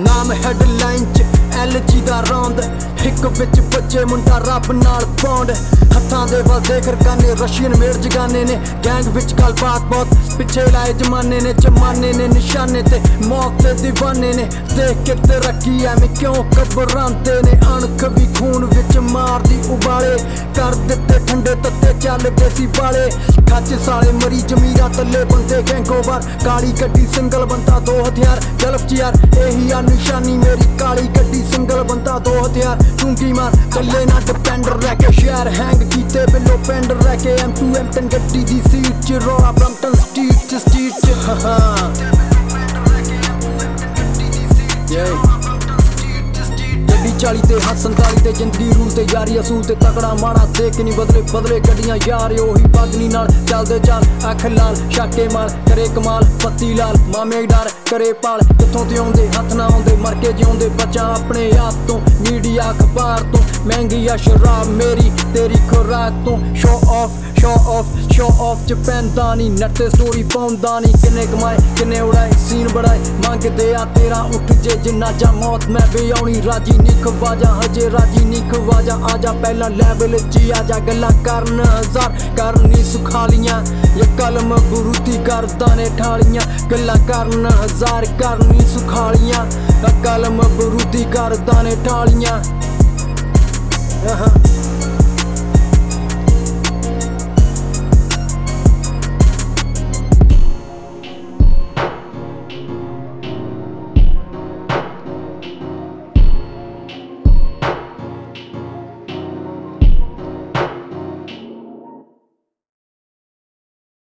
नाम हैडलाइन च LG दा रौंद हिक विच बच्चे मुंडा रब नाल पौंड हत्थां दे वल देख रकाने रशियन मेड जगाने ने गैंग विच गलबात बहुत पिछे लाए जमाने ने निशाने ते मौत दे दीवाने ने देख के तरक्की एवें क्यों घबरांदे ने अणख भी खून विच मारदी उबाले कर दित्ते ठंडे तत्ते चल देसी वाले खच साले मरी जमीरा तले बंदे गैंगोवर काली गड्डी सिंगल बंदा दो हथियार गल्फ च यार यही आ निशानी मेरी काली गड्डी सिंगल बंदा दो हथियार चूंगी मार चले ना डिपेंड रह के शहर हैंग कीते बिलो पेंड रह के M2 M10 गड्डी दी सीट च रोड़ा ब्रम्पटन स्ट्रीट च गड्डी 40 ते हाथ 47 ते जिंदगी रूल ते यारी असूल ते तकड़ा माड़ा देख नहीं बदले गड्डियां यार ओही बादनी नाल चलदे चल अख लाल शाके माल करे कमाल पत्ती लाल मामे डर करे पाल कित्थों ते आउंदे हत्थ ना आउंदे मर के जिउंदे बचा अपने आप तो मीडिया अखबार तो महंगी आ शराब मेरी तेरी खुराक तो शो ऑफ च पैंदा नी नट्टे स्टोरी पाउंदा नी किन्ने कमाए किन्ने उड़ाए सीन बढ़ाए मंगदे आ तेरा उठ जे जिन्ना जा मौत मैं भी आउणी राजी नी खवाजा हजे राजी नी खवाजा आजा पहला लेवल च आजा गल्लां करन हजार करनी सुखालियां ये कलम गुरुती करदा ने ठालियां गल्लां करन हजार करनी सुखालियां कलम गुरुती करदा ने ठालियां